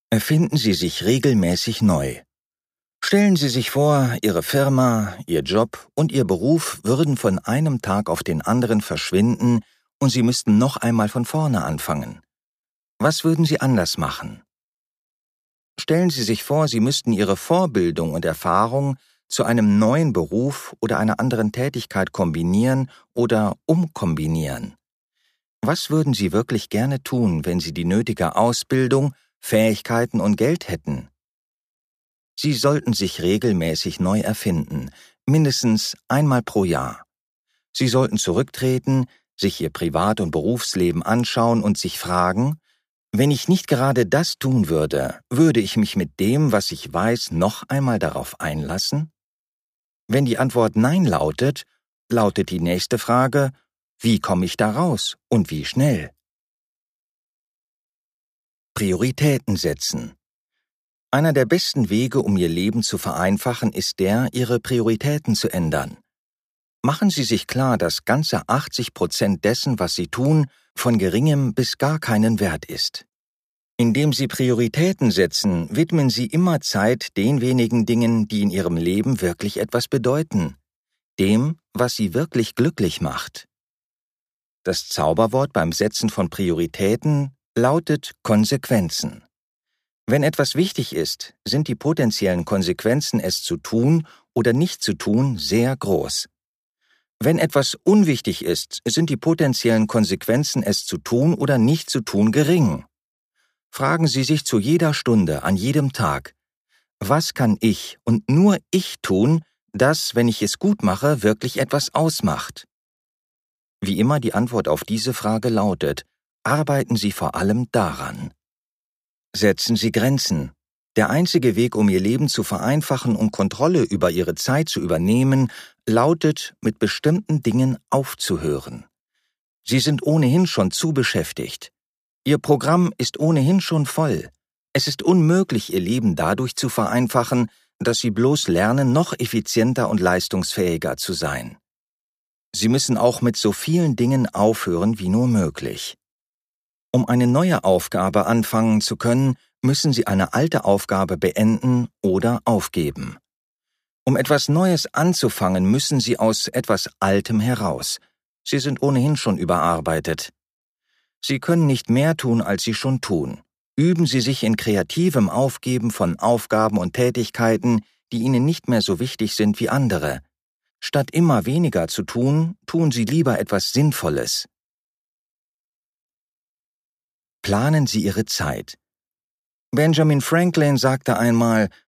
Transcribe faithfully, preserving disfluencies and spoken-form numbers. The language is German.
Erfinden Sie sich regelmäßig neu. Stellen Sie sich vor, Ihre Firma, Ihr Job und Ihr Beruf würden von einem Tag auf den anderen verschwinden und Sie müssten noch einmal von vorne anfangen. Was würden Sie anders machen? Stellen Sie sich vor, Sie müssten Ihre Vorbildung und Erfahrung zu einem neuen Beruf oder einer anderen Tätigkeit kombinieren oder umkombinieren. Was würden Sie wirklich gerne tun, wenn Sie die nötige Ausbildung, Fähigkeiten und Geld hätten? Sie sollten sich regelmäßig neu erfinden, mindestens einmal pro Jahr. Sie sollten zurücktreten, sich Ihr Privat- und Berufsleben anschauen und sich fragen: Wenn ich nicht gerade das tun würde, würde ich mich mit dem, was ich weiß, noch einmal darauf einlassen? Wenn die Antwort Nein lautet, lautet die nächste Frage: Wie komme ich da raus und wie schnell? Prioritäten setzen. Einer der besten Wege, um Ihr Leben zu vereinfachen, ist der, Ihre Prioritäten zu ändern. Machen Sie sich klar, dass ganze achtzig Prozent dessen, was Sie tun, von geringem bis gar keinen Wert ist. Indem Sie Prioritäten setzen, widmen Sie immer Zeit den wenigen Dingen, die in Ihrem Leben wirklich etwas bedeuten, dem, was Sie wirklich glücklich macht. Das Zauberwort beim Setzen von Prioritäten lautet Konsequenzen. Wenn etwas wichtig ist, sind die potenziellen Konsequenzen, es zu tun oder nicht zu tun, sehr groß. Wenn etwas unwichtig ist, sind die potenziellen Konsequenzen, es zu tun oder nicht zu tun, gering. Fragen Sie sich zu jeder Stunde, an jedem Tag: Was kann ich und nur ich tun, das, wenn ich es gut mache, wirklich etwas ausmacht? Wie immer die Antwort auf diese Frage lautet: Arbeiten Sie vor allem daran. Setzen Sie Grenzen. Der einzige Weg, um Ihr Leben zu vereinfachen und Kontrolle über Ihre Zeit zu übernehmen, lautet, mit bestimmten Dingen aufzuhören. Sie sind ohnehin schon zu beschäftigt. Ihr Programm ist ohnehin schon voll. Es ist unmöglich, Ihr Leben dadurch zu vereinfachen, dass Sie bloß lernen, noch effizienter und leistungsfähiger zu sein. Sie müssen auch mit so vielen Dingen aufhören wie nur möglich. Um eine neue Aufgabe anfangen zu können, müssen Sie eine alte Aufgabe beenden oder aufgeben. Um etwas Neues anzufangen, müssen Sie aus etwas Altem heraus. Sie sind ohnehin schon überarbeitet. Sie können nicht mehr tun, als Sie schon tun. Üben Sie sich in kreativem Aufgeben von Aufgaben und Tätigkeiten, die Ihnen nicht mehr so wichtig sind wie andere. Statt immer weniger zu tun, tun Sie lieber etwas Sinnvolles. Planen Sie Ihre Zeit. Benjamin Franklin sagte einmal: